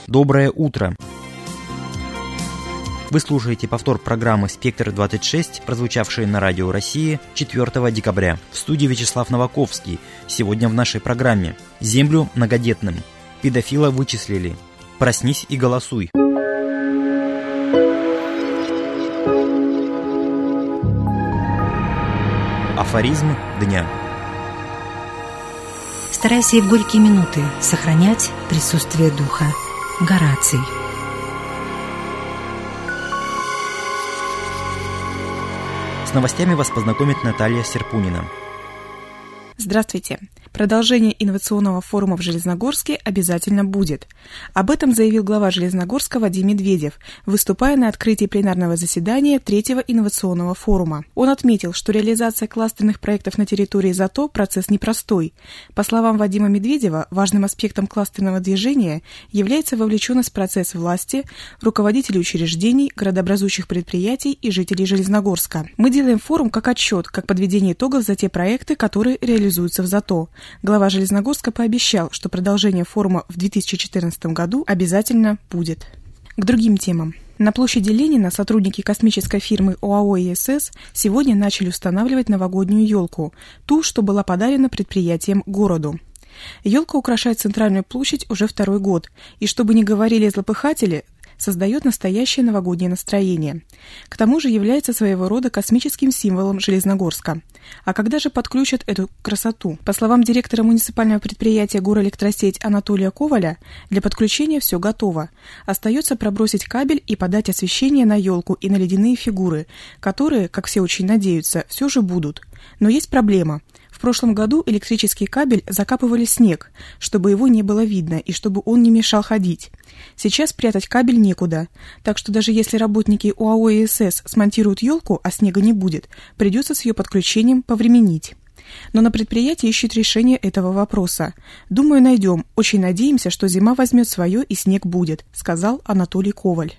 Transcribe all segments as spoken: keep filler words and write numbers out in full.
Доброе утро! Вы слушаете повтор программы «Спектр двадцать шесть», прозвучавшей на Радио России четвёртого декабря. В студии Вячеслав Новаковский. Сегодня в нашей программе: землю многодетным, педофила вычислили, проснись и голосуй. Афоризм дня. Старайся и в горькие минуты сохранять присутствие духа. Гораций. С новостями вас познакомит Наталья Серпунина. Здравствуйте! Продолжение инновационного форума в Железногорске обязательно будет. Об этом заявил глава Железногорска Вадим Медведев, выступая на открытии пленарного заседания третьего инновационного форума. Он отметил, что реализация кластерных проектов на территории ЗАТО – процесс непростой. По словам Вадима Медведева, важным аспектом кластерного движения является вовлеченность в процесс власти, руководителей учреждений, городообразующих предприятий и жителей Железногорска. Мы делаем форум как отчет, как подведение итогов за те проекты, которые реализуются в ЗАТО. Глава Железногорска пообещал, что продолжение форума в две тысячи четырнадцатом году обязательно будет. К другим темам. На площади Ленина сотрудники космической фирмы ОАО ИСС сегодня начали устанавливать новогоднюю елку, ту, что была подарена предприятием городу. Елка украшает центральную площадь уже второй год, и, чтобы не говорили злопыхатели, создает настоящее новогоднее настроение. К тому же является своего рода космическим символом Железногорска. А когда же подключат эту красоту? По словам директора муниципального предприятия «Горэлектросеть» Анатолия Коваля, для подключения все готово. Остается пробросить кабель и подать освещение на елку и на ледяные фигуры, которые, как все очень надеются, все же будут. Но есть проблема. В прошлом году электрический кабель закапывали в снег, чтобы его не было видно и чтобы он не мешал ходить. Сейчас прятать кабель некуда, так что даже если работники ОАО ИСС смонтируют елку, а снега не будет, придется с ее подключением повременить. Но на предприятии ищут решение этого вопроса. «Думаю, найдем. Очень надеемся, что зима возьмет свое и снег будет», — сказал Анатолий Коваль.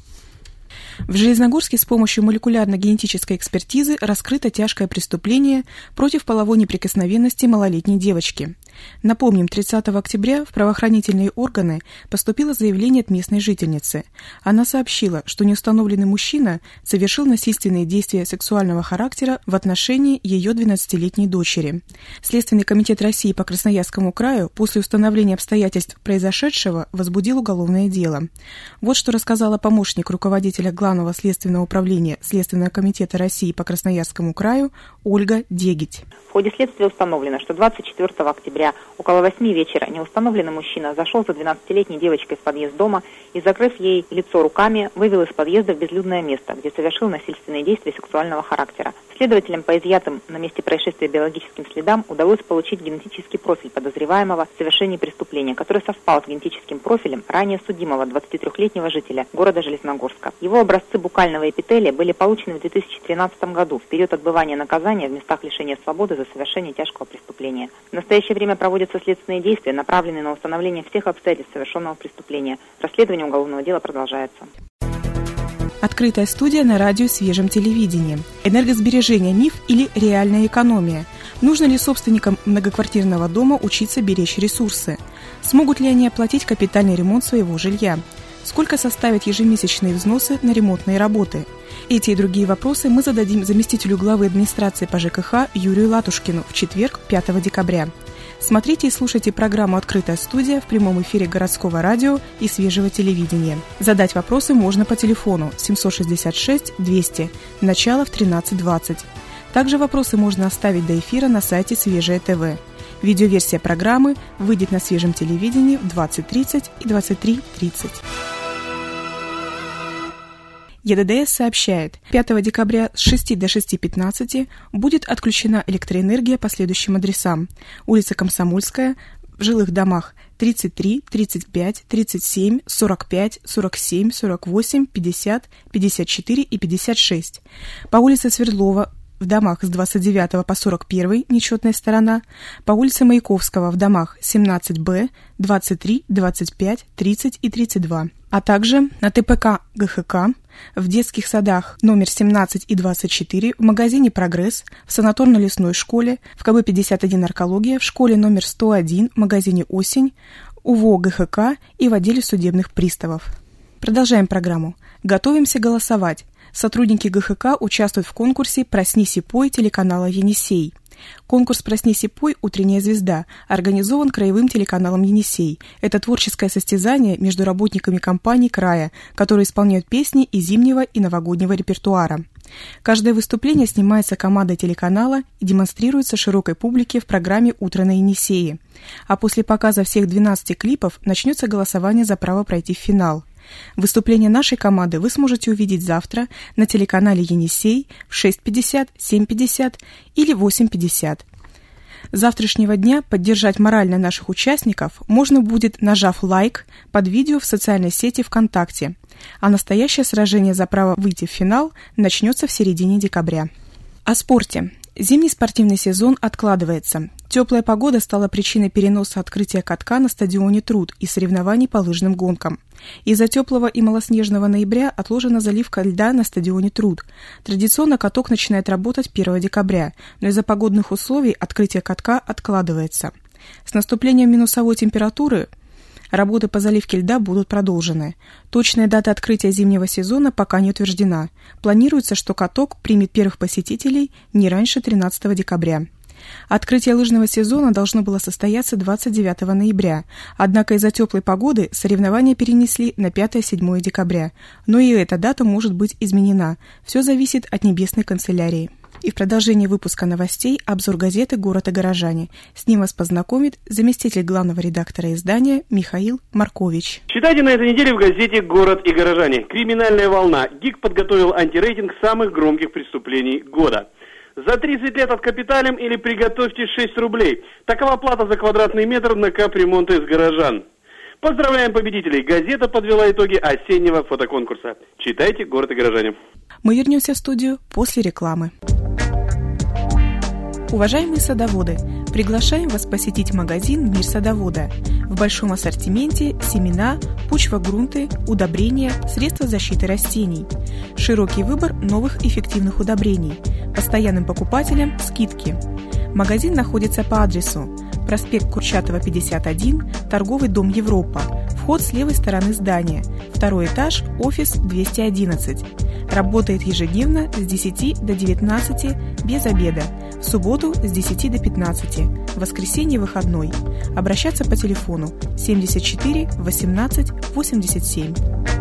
В Железногорске с помощью молекулярно-генетической экспертизы раскрыто тяжкое преступление против половой неприкосновенности малолетней девочки. Напомним, тридцатого октября в правоохранительные органы поступило заявление от местной жительницы. Она сообщила, что неустановленный мужчина совершил насильственные действия сексуального характера в отношении ее двенадцатилетней дочери. Следственный комитет России по Красноярскому краю после установления обстоятельств произошедшего возбудил уголовное дело. Вот что рассказала помощник руководителя Главного следственного управления Следственного комитета России по Красноярскому краю Ольга Дегить. В ходе следствия установлено, что двадцать четвёртого октября около восьми вечера неустановленный мужчина зашел за двенадцатилетней девочкой в подъезд дома и, закрыв ей лицо руками, вывел из подъезда в безлюдное место, где совершил насильственные действия сексуального характера. Следователям по изъятым на месте происшествия биологическим следам удалось получить генетический профиль подозреваемого в совершении преступления, который совпал с генетическим профилем ранее судимого двадцатитрёхлетнего жителя города Железногорска. Его образцы букального эпителия были получены в две тысячи тринадцатом году, в период отбывания наказания в местах лишения свободы за совершение тяжкого преступления. В настоящее время проводятся следственные действия, направленные на установление всех обстоятельств совершенного преступления. Расследование уголовного дела продолжается. Открытая студия на радио «Свежем телевидении». Энергосбережение – миф или реальная экономия? Нужно ли собственникам многоквартирного дома учиться беречь ресурсы? Смогут ли они оплатить капитальный ремонт своего жилья? Сколько составят ежемесячные взносы на ремонтные работы? Эти и другие вопросы мы зададим заместителю главы администрации по ЖКХ Юрию Латушкину в четверг, пятого декабря. Смотрите и слушайте программу «Открытая студия» в прямом эфире городского радио и свежего телевидения. Задать вопросы можно по телефону семьсот шестьдесят шесть двести, начало в тринадцать двадцать. Также вопросы можно оставить до эфира на сайте Свежее ТВ. Видеоверсия программы выйдет на Свежем телевидении в двадцать тридцать и двадцать три тридцать. ЕДДС сообщает, пятого декабря с шести до шести пятнадцати будет отключена электроэнергия по следующим адресам. Улица Комсомольская, в жилых домах тридцать три, тридцать пять, тридцать семь, сорок пять, сорок семь, сорок восемь, пятьдесят, пятьдесят четыре и пятьдесят шесть. По улице Свердлова в домах с двадцать девятого по сорок первый, нечетная сторона. По улице Маяковского в домах семнадцать Б, двадцать три, двадцать пять, тридцать и тридцать два. А также на ТПК ГХК, в детских садах номер семнадцать и двадцать четыре, в магазине «Прогресс», в санаторно-лесной школе, в КБ пятьдесят один «Наркология», в школе номер сто один, в магазине «Осень», УВО ГХК и в отделе судебных приставов. Продолжаем программу. Готовимся голосовать. Сотрудники ГХК участвуют в конкурсе «Проснись и пой» телеканала «Енисей». Конкурс «Проснись и пой. Утренняя звезда» организован краевым телеканалом «Енисей». Это творческое состязание между работниками компаний края, которые исполняют песни из зимнего и новогоднего репертуара. Каждое выступление снимается командой телеканала и демонстрируется широкой публике в программе «Утро на Енисее». А после показа всех двенадцати клипов начнется голосование за право пройти в финал. Выступление нашей команды вы сможете увидеть завтра на телеканале «Енисей» в шесть пятьдесят, семь пятьдесят или восемь пятьдесят. С завтрашнего дня поддержать морально наших участников можно будет, нажав лайк под видео в социальной сети ВКонтакте, а настоящее сражение за право выйти в финал начнется в середине декабря. О спорте. Зимний спортивный сезон откладывается. Теплая погода стала причиной переноса открытия катка на стадионе «Труд» и соревнований по лыжным гонкам. Из-за теплого и малоснежного ноября отложена заливка льда на стадионе «Труд». Традиционно каток начинает работать первого декабря, но из-за погодных условий открытие катка откладывается. С наступлением минусовой температуры работы по заливке льда будут продолжены. Точная дата открытия зимнего сезона пока не утверждена. Планируется, что каток примет первых посетителей не раньше тринадцатого декабря. Открытие лыжного сезона должно было состояться двадцать девятого ноября, однако из-за теплой погоды соревнования перенесли на пятое-седьмое декабря, но и эта дата может быть изменена. Все зависит от небесной канцелярии. И в продолжении выпуска новостей обзор газеты «Город и горожане». С ним вас познакомит заместитель главного редактора издания Михаил Маркович. Читайте на этой неделе в газете «Город и горожане». Криминальная волна. ГИК подготовил антирейтинг самых громких преступлений года. За тридцать лет откапиталим или приготовьте шесть рублей. Такова плата за квадратный метр на капремонта из горожан. Поздравляем победителей! Газета подвела итоги осеннего фотоконкурса. Читайте «Город и горожане». Мы вернемся в студию после рекламы. Уважаемые садоводы, приглашаем вас посетить магазин «Мир садовода». В большом ассортименте семена, почвогрунты, удобрения, средства защиты растений. Широкий выбор новых эффективных удобрений. Постоянным покупателям скидки. Магазин находится по адресу проспект Курчатова, пятьдесят один, торговый дом «Европа». Вход с левой стороны здания. Второй этаж, офис двести одиннадцать. Работает ежедневно с десяти до девятнадцати, без обеда. В субботу с десяти до пятнадцати. В воскресенье выходной. Обращаться по телефону семьдесят четыре восемнадцать восемьдесят семь.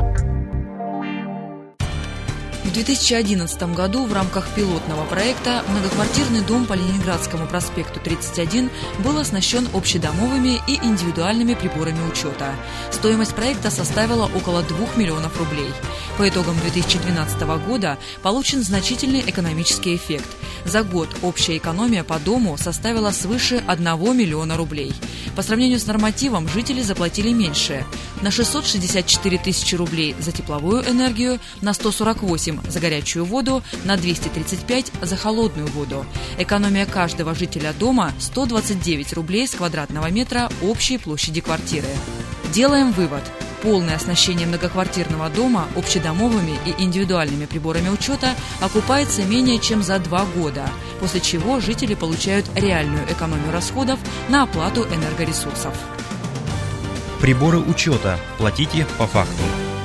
В две тысячи одиннадцатом году в рамках пилотного проекта многоквартирный дом по Ленинградскому проспекту тридцать один был оснащен общедомовыми и индивидуальными приборами учета. Стоимость проекта составила около двух миллионов рублей. По итогам две тысячи двенадцатого года получен значительный экономический эффект. За год общая экономия по дому составила свыше одного миллиона рублей. По сравнению с нормативом жители заплатили меньше – на шестьсот шестьдесят четыре тысячи рублей за тепловую энергию, на сто сорок восемь за горячую воду, на двести тридцать пять за холодную воду. Экономия каждого жителя дома – сто двадцать девять рублей с квадратного метра общей площади квартиры. Делаем вывод. Полное оснащение многоквартирного дома общедомовыми и индивидуальными приборами учета окупается менее чем за два года, после чего жители получают реальную экономию расходов на оплату энергоресурсов. Приборы учета. Платите по факту.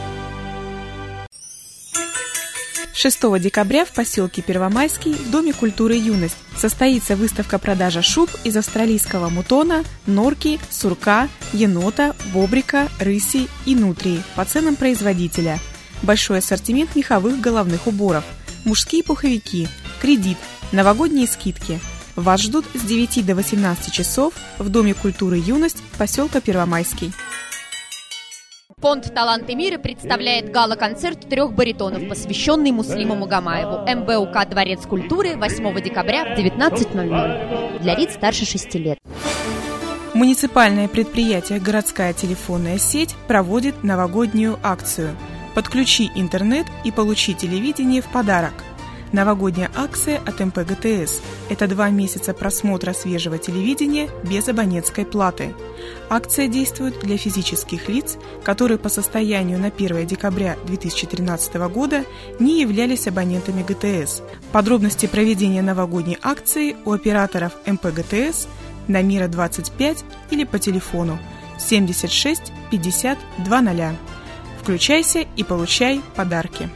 шестого декабря в поселке Первомайский в Доме культуры «Юность» состоится выставка-продажа шуб из австралийского мутона, норки, сурка, енота, бобрика, рыси и нутрии по ценам производителя. Большой ассортимент меховых головных уборов, мужские пуховики, кредит, новогодние скидки. Вас ждут с девяти до восемнадцати часов в Доме культуры «Юность» поселка Первомайский. Фонд «Таланты мира» представляет гала-концерт трех баритонов, посвященный Муслиму Магомаеву. эм бэ у ка «Дворец культуры» восьмого декабря в девятнадцать ноль ноль. Для лиц старше шести лет. Муниципальное предприятие «Городская телефонная сеть» проводит новогоднюю акцию. Подключи интернет и получи телевидение в подарок. Новогодняя акция от эм пэ гэ тэ эс. Это два месяца просмотра свежего телевидения без абонентской платы. Акция действует для физических лиц, которые по состоянию на первое декабря две тысячи тринадцатого года не являлись абонентами гэ тэ эс. Подробности проведения новогодней акции у операторов эм пэ гэ тэ эс на Мира двадцать пять или по телефону семьдесят шесть пятьдесят двадцать. Включайся и получай подарки.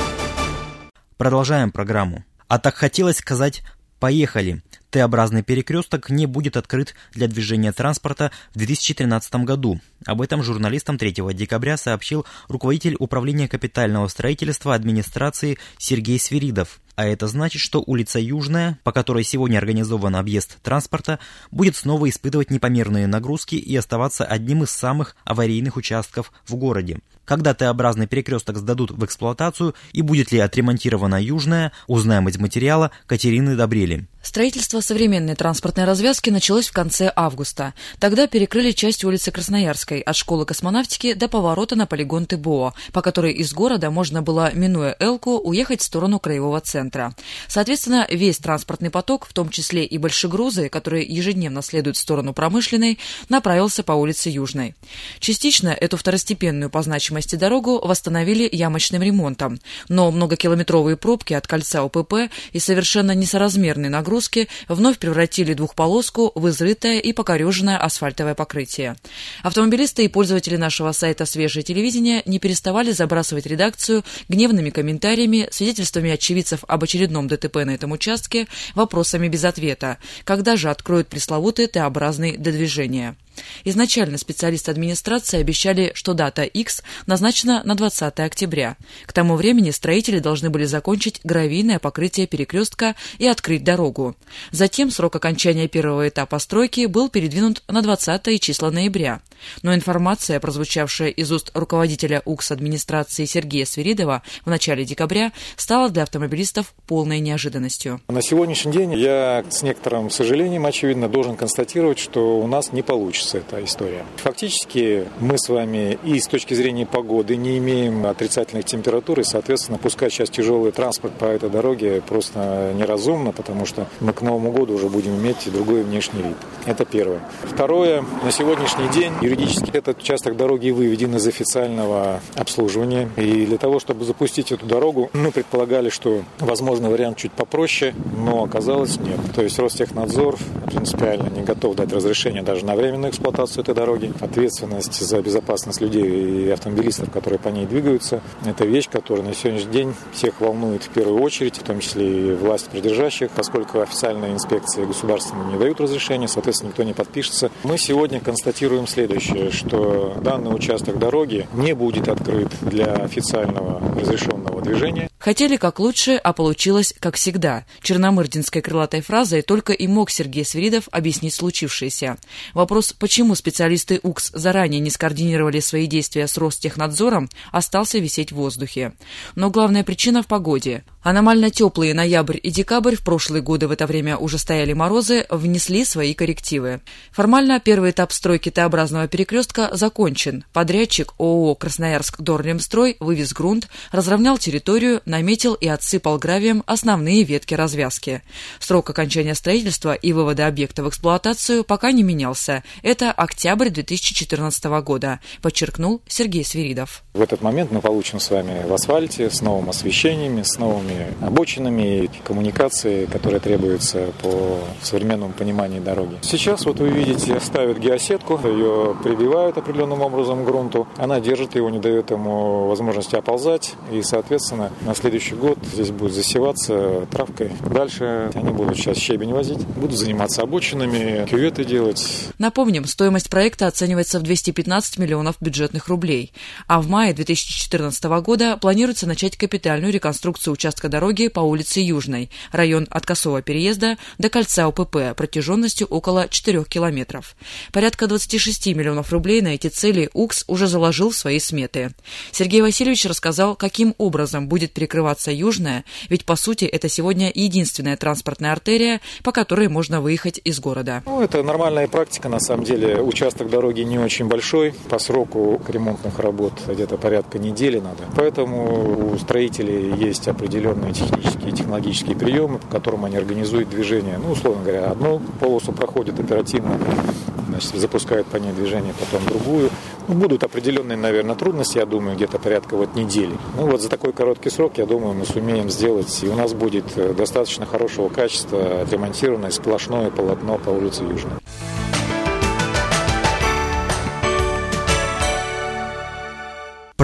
Продолжаем программу. А так хотелось сказать «поехали». Т-образный перекресток не будет открыт для движения транспорта в две тысячи тринадцатом году. Об этом журналистам третьего декабря сообщил руководитель управления капитального строительства администрации Сергей Свиридов. А это значит, что улица Южная, по которой сегодня организован объезд транспорта, будет снова испытывать непомерные нагрузки и оставаться одним из самых аварийных участков в городе. Когда Т-образный перекресток сдадут в эксплуатацию и будет ли отремонтирована Южная, узнаем из материала Катерины Добрели. Строительство современной транспортной развязки началось в конце августа. Тогда перекрыли часть улицы Красноярской от школы космонавтики до поворота на полигон ТБО, по которой из города можно было, минуя Элку, уехать в сторону краевого центра. Соответственно, весь транспортный поток, в том числе и большегрузы, которые ежедневно следуют в сторону Промышленной, направился по улице Южной. Частично эту второстепенную по значимости дорогу восстановили ямочным ремонтом, но многокилометровые пробки от кольца ОПП и совершенно несоразмерные нагрузки вновь превратили двухполоску в изрытое и покореженное асфальтовое покрытие. Автомобилисты и пользователи нашего сайта «Свежее телевидение» не переставали забрасывать редакцию гневными комментариями, свидетельствами очевидцев об очередном ДТП на этом участке, вопросами без ответа. Когда же откроют пресловутый Т-образный для движения? Изначально специалисты администрации обещали, что дата X назначена на двадцатое октября. К тому времени строители должны были закончить гравийное покрытие перекрестка и открыть дорогу. Затем срок окончания первого этапа стройки был передвинут на двадцатое число ноября. Но информация, прозвучавшая из уст руководителя УКС администрации Сергея Свиридова в начале декабря, стала для автомобилистов полной неожиданностью. На сегодняшний день я с некоторым сожалением, очевидно, должен констатировать, что у нас не получится эта история. Фактически мы с вами и с точки зрения погоды не имеем отрицательных температур, и, соответственно, пускать сейчас тяжелый транспорт по этой дороге просто неразумно, потому что мы к Новому году уже будем иметь другой внешний вид. Это первое. Второе. На сегодняшний день юридически этот участок дороги выведен из официального обслуживания. И для того, чтобы запустить эту дорогу, мы предполагали, что возможно вариант чуть попроще, но оказалось нет. То есть Ростехнадзор принципиально не готов дать разрешение даже на временную эксплуатацию этой дороги. Ответственность за безопасность людей и автомобилистов, которые по ней двигаются, это вещь, которая на сегодняшний день всех волнует в первую очередь, в том числе и власть придержащих, поскольку официальные инспекции государственные не дают разрешения, соответственно, никто не подпишется. Мы сегодня констатируем следующее, что данный участок дороги не будет открыт для официального разрешенного движения. Хотели как лучше, а получилось как всегда. Черномырдинской крылатой фразой только и мог Сергей Свиридов объяснить случившееся. Вопрос, почему специалисты УКС заранее не скоординировали свои действия с Ростехнадзором, остался висеть в воздухе. Но главная причина в погоде. Аномально теплые ноябрь и декабрь, в прошлые годы в это время уже стояли морозы, внесли свои коррективы. Формально первый этап стройки Т-образного перекрестка закончен. Подрядчик ООО «Красноярск-Дорлемстрой» вывез грунт, разровнял территорию, наметил и отсыпал гравием основные ветки развязки. Срок окончания строительства и вывода объекта в эксплуатацию пока не менялся. Это октябрь две тысячи четырнадцатого года, подчеркнул Сергей Свиридов. В этот момент мы получим с вами в асфальте, с новым освещением, с новыми обочинами, коммуникации, которые требуются по современному пониманию дороги. Сейчас вот вы видите, ставят геосетку, ее прибивают определенным образом к грунту, она держит его, не дает ему возможности оползать, и, соответственно, на следующий год здесь будет засеваться травкой. Дальше они будут сейчас щебень возить, будут заниматься обочинами, кюветы делать. Напомним, стоимость проекта оценивается в двести пятнадцать миллионов бюджетных рублей, а в мае две тысячи четырнадцатого года планируется начать капитальную реконструкцию участка дороги по улице Южной, район от Косого переезда до кольца ОПП протяженностью около четырёх километров. Порядка двадцати шести миллионов рублей на эти цели УКС уже заложил в свои сметы. Сергей Васильевич рассказал, каким образом будет перекрываться Южная, ведь по сути это сегодня единственная транспортная артерия, по которой можно выехать из города. Ну, это нормальная практика, на самом деле. Участок дороги не очень большой, по сроку ремонтных работ где-то порядка недели надо. Поэтому у строителей есть определенные технические и технологические приемы, по которым они организуют движение. Ну, условно говоря, одну полосу проходят оперативно, значит, запускают по ней движение, потом другую. Ну, будут определенные, наверное, трудности, я думаю, где-то порядка вот недели. Ну, вот за такой короткий срок, я думаю, мы сумеем сделать, и у нас будет достаточно хорошего качества отремонтированное сплошное полотно по улице Южной.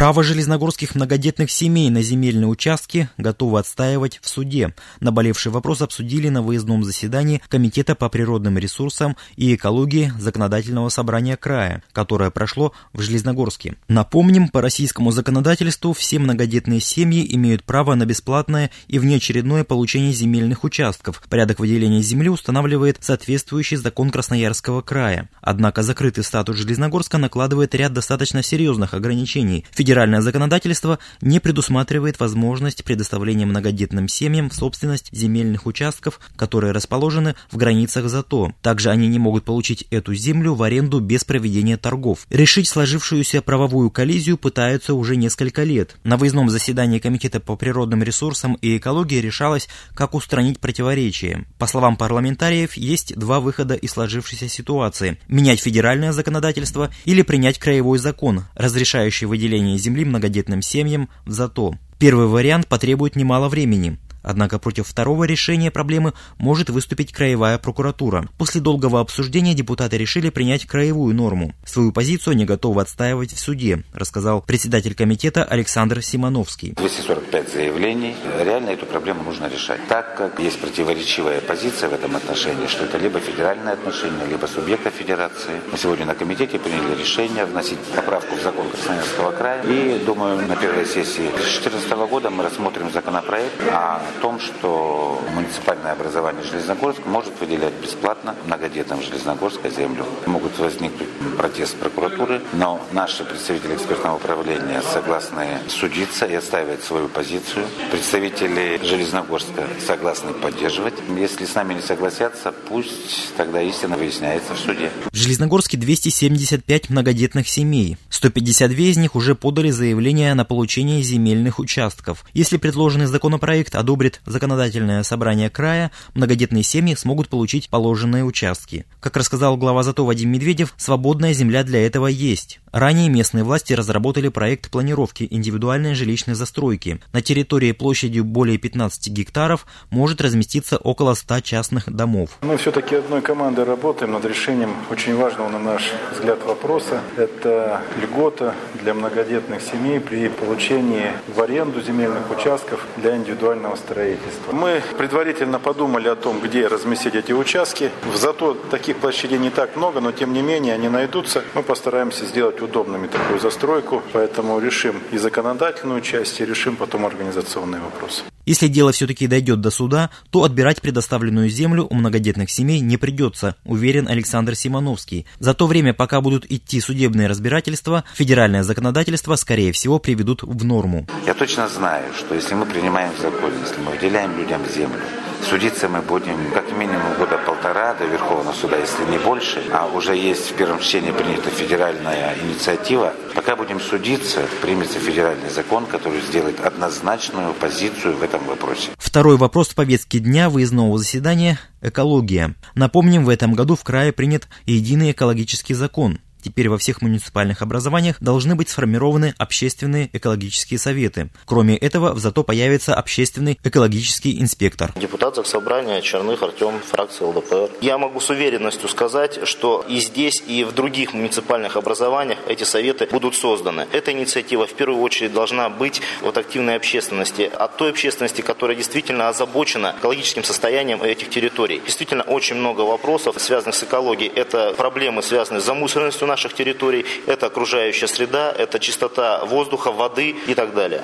Право железногорских многодетных семей на земельные участки готовы отстаивать в суде. Наболевший вопрос обсудили на выездном заседании Комитета по природным ресурсам и экологии Законодательного собрания края, которое прошло в Железногорске. Напомним, по российскому законодательству все многодетные семьи имеют право на бесплатное и внеочередное получение земельных участков. Порядок выделения земли устанавливает соответствующий закон Красноярского края. Однако закрытый статус Железногорска накладывает ряд достаточно серьезных ограничений. Федеральное законодательство не предусматривает возможность предоставления многодетным семьям в собственность земельных участков, которые расположены в границах ЗАТО. Также они не могут получить эту землю в аренду без проведения торгов. Решить сложившуюся правовую коллизию пытаются уже несколько лет. На выездном заседании Комитета по природным ресурсам и экологии решалось, как устранить противоречия. По словам парламентариев, есть два выхода из сложившейся ситуации: менять федеральное законодательство или принять краевой закон, разрешающий выделение земли многодетным семьям в ЗАТО. Первый вариант потребует немало времени. Однако против второго решения проблемы может выступить краевая прокуратура. После долгого обсуждения депутаты решили принять краевую норму. Свою позицию они готовы отстаивать в суде, рассказал председатель комитета Александр Симоновский. двести сорок пять заявлений. Реально эту проблему нужно решать. Так как есть противоречивая позиция в этом отношении, что это либо федеральное отношение, либо субъекта федерации. Мы сегодня на комитете приняли решение вносить поправку в закон Красноярского края. И, думаю, на первой сессии две тысячи четырнадцатого года мы рассмотрим законопроект о о том, что муниципальное образование Железногорск может выделять бесплатно многодетным Железногорска землю. Могут возникнуть протест прокуратуры, но наши представители экспертного управления согласны судиться и отстаивать свою позицию. Представители Железногорска согласны поддерживать. Если с нами не согласятся, пусть тогда истина выясняется в суде. В Железногорске двести семьдесят пять многодетных семей. сто пятьдесят две из них уже подали заявление на получение земельных участков. Если предложенный законопроект одобрит законодательное собрание края, многодетные семьи смогут получить положенные участки. Как рассказал глава ЗАТО Вадим Медведев, свободная земля для этого есть. Ранее местные власти разработали проект планировки индивидуальной жилищной застройки. На территории площадью более пятнадцати гектаров может разместиться около ста частных домов. Мы все-таки одной командой работаем над решением очень важного, на наш взгляд, вопроса. Это льгота для многодетных семей при получении в аренду земельных участков для индивидуального строительства. Мы предварительно подумали о том, где разместить эти участки. В ЗАТО таких площадей не так много, но тем не менее они найдутся. Мы постараемся сделать удобными такую застройку, поэтому решим и законодательную часть, и решим потом организационные вопросы. Если дело все-таки дойдет до суда, то отбирать предоставленную землю у многодетных семей не придется, уверен Александр Симоновский. За то время, пока будут идти судебные разбирательства, федеральное законодательство, скорее всего, приведут в норму. Я точно знаю, что если мы принимаем закон, если мы выделяем людям землю, судиться мы будем как минимум года полтора до Верховного суда, если не больше, а уже есть в первом чтении принята федеральная инициатива. Пока будем судиться, примется федеральный закон, который сделает однозначную позицию в этом вопросе. Второй вопрос в повестке дня выездного заседания – экология. Напомним, в этом году в крае принят единый экологический закон. Теперь во всех муниципальных образованиях должны быть сформированы общественные экологические советы. Кроме этого, в ЗАТО появится общественный экологический инспектор. Депутат Заксобрания Черных Артем, фракция ЛДПР. Я могу с уверенностью сказать, что и здесь, и в других муниципальных образованиях эти советы будут созданы. Эта инициатива в первую очередь должна быть от активной общественности, от той общественности, которая действительно озабочена экологическим состоянием этих территорий. Действительно, очень много вопросов, связанных с экологией. Это проблемы, связанные с замусоренностью наших территорий, это окружающая среда, это чистота воздуха, воды и так далее.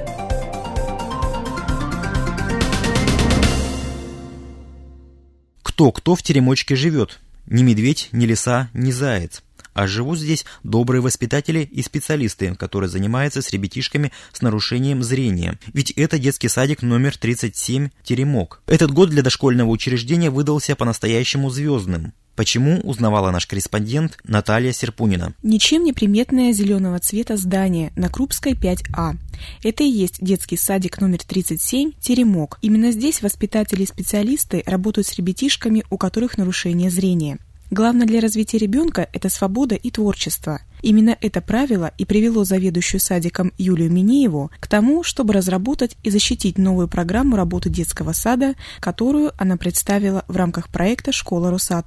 Кто-кто в теремочке живет? Ни медведь, ни лиса, ни заяц. А живут здесь добрые воспитатели и специалисты, которые занимаются с ребятишками с нарушением зрения. Ведь это детский садик номер тридцать семь «Теремок». Этот год для дошкольного учреждения выдался по-настоящему звездным. Почему, узнавала наш корреспондент Наталья Серпунина. Ничем не приметное зеленого цвета здание на Крупской пять А. Это и есть детский садик номер тридцать семь «Теремок». Именно здесь воспитатели и специалисты работают с ребятишками, у которых нарушение зрения. Главное для развития ребенка – это свобода и творчество. Именно это правило и привело заведующую садиком Юлию Минееву к тому, чтобы разработать и защитить новую программу работы детского сада, которую она представила в рамках проекта «Школа Росатома».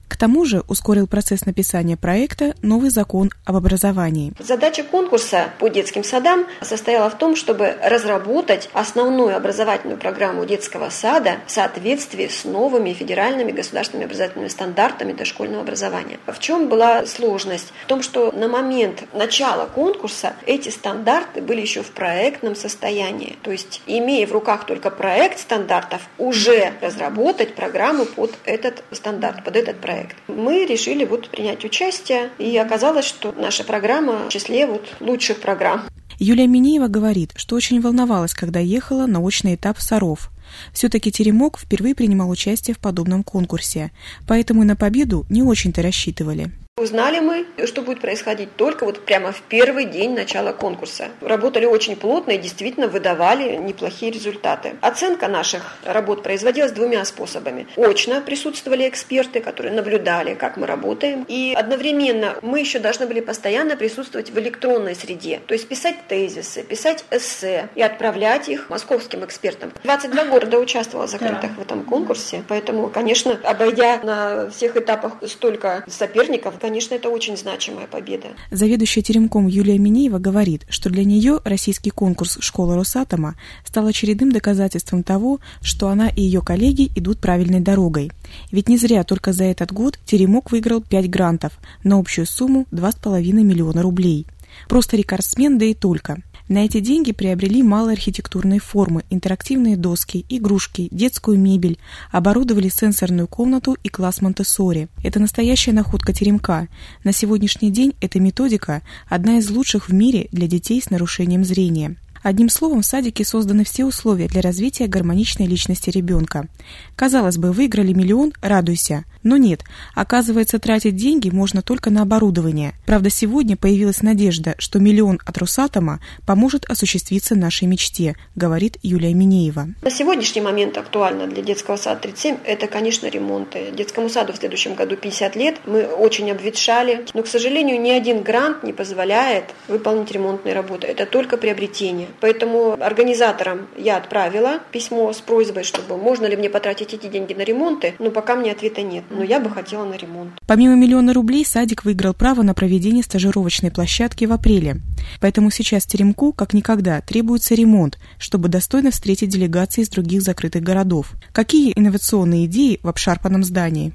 К тому же ускорил процесс написания проекта новый закон об образовании. Задача конкурса по детским садам состояла в том, чтобы разработать основную образовательную программу детского сада в соответствии с новыми федеральными государственными образовательными стандартами дошкольного образования. В чем была сложность? В том, что на момент начала конкурса эти стандарты были еще в проектном состоянии. То есть, имея в руках только проект стандартов, уже разработать программу под этот стандарт, под этот проект. Мы решили вот принять участие, и оказалось, что наша программа в числе вот лучших программ. Юлия Минеева говорит, что очень волновалась, когда ехала на очный этап в Саров. Все-таки Теремок впервые принимал участие в подобном конкурсе, поэтому и на победу не очень-то рассчитывали. Узнали мы, что будет происходить только вот прямо в первый день начала конкурса. Работали очень плотно и действительно выдавали неплохие результаты. Оценка наших работ производилась двумя способами. Очно присутствовали эксперты, которые наблюдали, как мы работаем. И одновременно мы еще должны были постоянно присутствовать в электронной среде. То есть писать тезисы, писать эссе и отправлять их московским экспертам. двадцать два города участвовало закрытых в этом конкурсе. Поэтому, конечно, обойдя на всех этапах столько соперников, конечно, это очень значимая победа. Заведующая Теремком Юлия Минеева говорит, что для нее российский конкурс «Школа Росатома» стал очередным доказательством того, что она и ее коллеги идут правильной дорогой. Ведь не зря только за этот год Теремок выиграл пять грантов на общую сумму два с половиной миллиона рублей. Просто рекордсмен, да и только. На эти деньги приобрели малые архитектурные формы, интерактивные доски, игрушки, детскую мебель, оборудовали сенсорную комнату и класс Монтессори. Это настоящая находка Теремка. На сегодняшний день эта методика – одна из лучших в мире для детей с нарушением зрения. Одним словом, в садике созданы все условия для развития гармоничной личности ребенка. Казалось бы, выиграли миллион – радуйся. Но нет, оказывается, тратить деньги можно только на оборудование. Правда, сегодня появилась надежда, что миллион от Росатома поможет осуществиться нашей мечте, говорит Юлия Минеева. На сегодняшний момент актуально для детского сада тридцать семь – это, конечно, ремонты. Детскому саду в следующем году пятьдесят лет. Мы очень обветшали, но, к сожалению, ни один грант не позволяет выполнить ремонтные работы. Это только приобретение. Поэтому организаторам я отправила письмо с просьбой, чтобы можно ли мне потратить эти деньги на ремонты, но пока мне ответа нет. Но я бы хотела на ремонт. Помимо миллиона рублей, садик выиграл право на проведение стажировочной площадки в апреле. Поэтому сейчас Теремку, как никогда, требуется ремонт, чтобы достойно встретить делегации из других закрытых городов. Какие инновационные идеи в обшарпанном здании?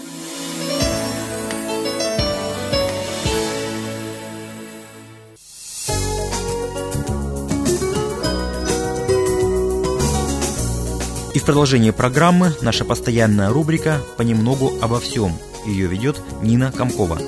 И в продолжение программы наша постоянная рубрика «Понемногу обо всем». Ее ведет Нина Комкова.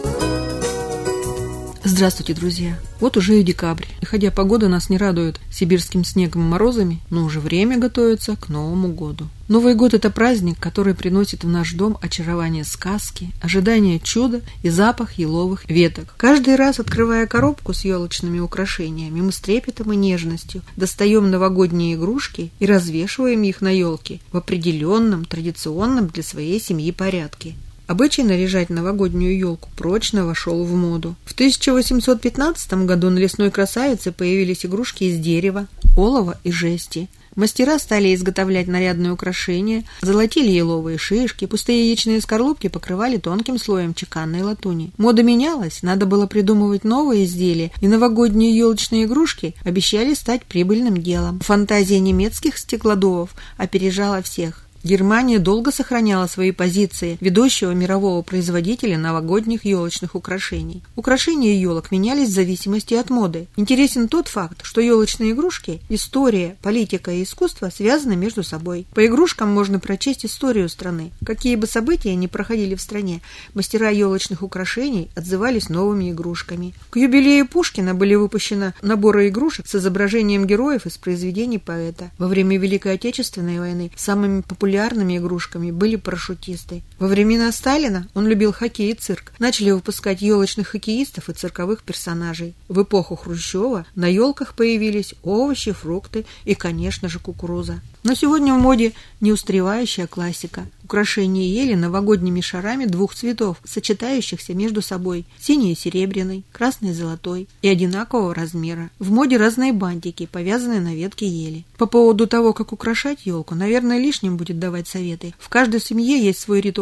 Здравствуйте, друзья! Вот уже и декабрь, и хотя погода нас не радует сибирским снегом и морозами, но уже время готовится к Новому году. Новый год – это праздник, который приносит в наш дом очарование сказки, ожидание чуда и запах еловых веток. Каждый раз, открывая коробку с елочными украшениями, мы с трепетом и нежностью достаем новогодние игрушки и развешиваем их на елке в определенном, традиционном для своей семьи порядке. Обычай наряжать новогоднюю елку прочно вошел в моду. В тысяча восемьсот пятнадцатом году на лесной красавице появились игрушки из дерева, олова и жести. Мастера стали изготовлять нарядные украшения, золотили еловые шишки, пустые яичные скорлупки покрывали тонким слоем чеканной латуни. Мода менялась, надо было придумывать новые изделия, и новогодние елочные игрушки обещали стать прибыльным делом. Фантазия немецких стеклодувов опережала всех. Германия долго сохраняла свои позиции ведущего мирового производителя новогодних елочных украшений. Украшения елок менялись в зависимости от моды. Интересен тот факт, что елочные игрушки, история, политика и искусство связаны между собой. По игрушкам можно прочесть историю страны. Какие бы события ни проходили в стране, мастера елочных украшений отзывались новыми игрушками. К юбилею Пушкина были выпущены наборы игрушек с изображением героев из произведений поэта. Во время Великой Отечественной войны самыми популярными Популярными игрушками были парашютисты. Во времена Сталина он любил хоккей и цирк. Начали выпускать елочных хоккеистов и цирковых персонажей. В эпоху Хрущева на елках появились овощи, фрукты и, конечно же, кукуруза. Но сегодня в моде неустаревающая классика. Украшение ели новогодними шарами двух цветов, сочетающихся между собой: синий и серебряный, красный и золотой, и одинакового размера. В моде разные бантики, повязанные на ветке ели. По поводу того, как украшать елку, наверное, лишним будет давать советы. В каждой семье есть свой ритуал,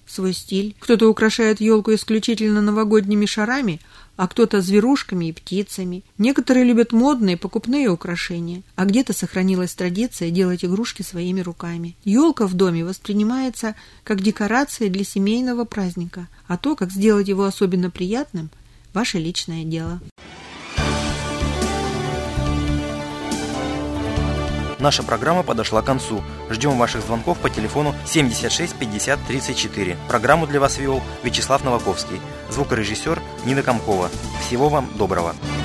свой стиль. Кто-то украшает елку исключительно новогодними шарами, а кто-то зверушками и птицами. Некоторые любят модные покупные украшения, а где-то сохранилась традиция делать игрушки своими руками. Елка в доме воспринимается как декорация для семейного праздника, а то, как сделать его особенно приятным, ваше личное дело. Наша программа подошла к концу. Ждем ваших звонков по телефону семьдесят шесть пятьдесят тридцать четыре. Программу для вас вел Вячеслав Новаковский. Звукорежиссер Нина Комкова. Всего вам доброго.